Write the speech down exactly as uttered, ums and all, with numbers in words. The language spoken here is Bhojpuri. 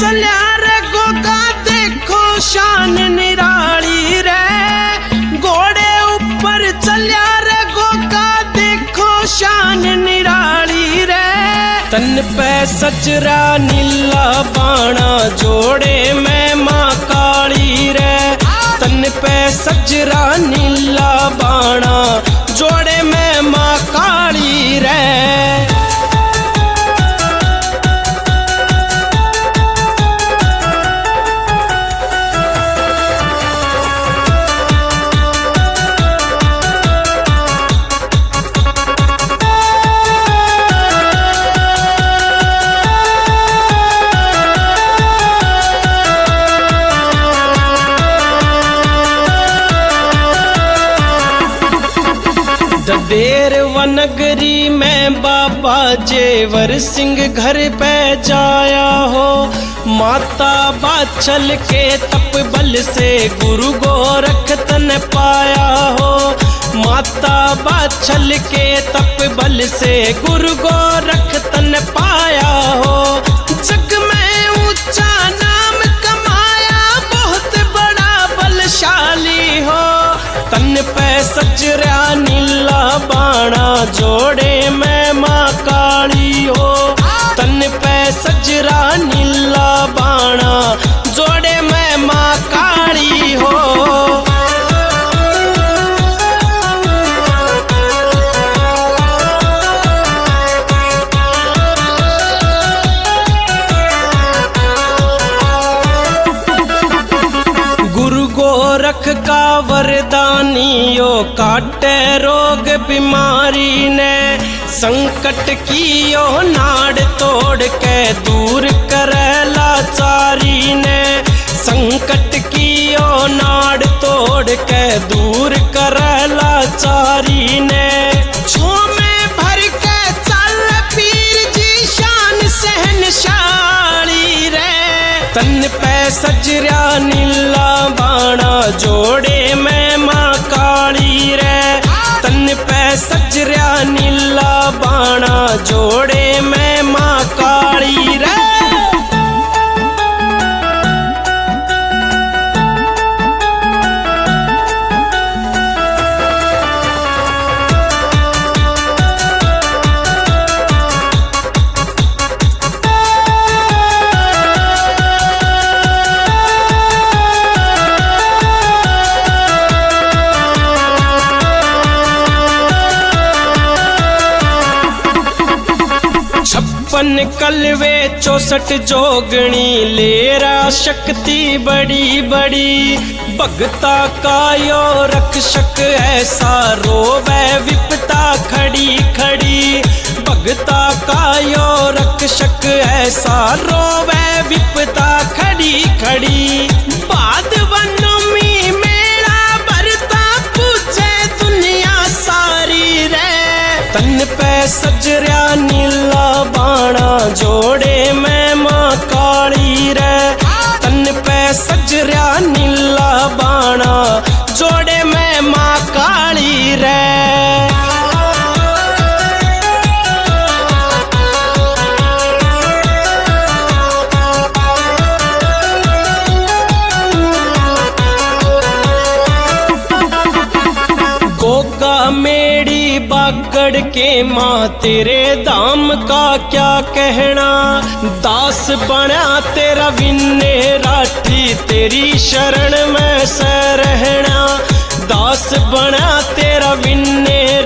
चलिया रे गोगा देखो शान निराली रे, घोड़े ऊपर चलिया रे गोगा देखो शान निराली रे। तन पे सजरा नीला बाणा जोड़े में माँ काली रे, तन पे सजरा नीला बाणा जोड़े में माँ काली रे। ददेर वनगरी में बाबा जेवर सिंह घर पे जाया हो, माता बाछल के तप बल से गुरु गोरख तन पाया हो, माता बाछल के तप बल से गुरु गोरख तन पाया हो। जग में ऊंचा नाम कमाया बहुत बड़ा बलशाली हो, तन पे सजरा नीला बाणा जोड़े में माँ काली हो, तन पे सजरा नीला बाणा जोड़े में माँ काली हो। गोरख का वरदानियो काटे रोग बीमारी ने, संकट की यो नाड़ तोड़ के दूर करे लाचारी ने, संकट की यो नाड़ तोड़ के दूर करे लाचारी ने। झोमे भर के चल पीर जी शान सहनशाली रे, तन पे सजरा नीला बाणा जोड़े में माँ काली रे, तन पे सजरा नीला बाणा जोड़े में माँ काली रे। छप्पन कलवे चौसठ जोगणी लेरा शक्ति बड़ी बड़ी, भगता का यो रक्षक ऐसा रोवे विपता खड़ी खड़ी, भगता का यो रक्षक ऐसा रोवे विपता खड़ी खड़ी। बाद वनों में मेरा बरता पूछे दुनिया सारी रे, तन पे सजरा नीला बाणा जोड़े में माँ काली रे, तन पे सजरा नीला बाणा जोड़े में माँ काली रे। गोगा मेरी बागड़ के माँ तेरे दाम का क्या कहना, दास बना तेरा विन्ने राठी तेरी शरण में से रहना, दास बना तेरा विन्ने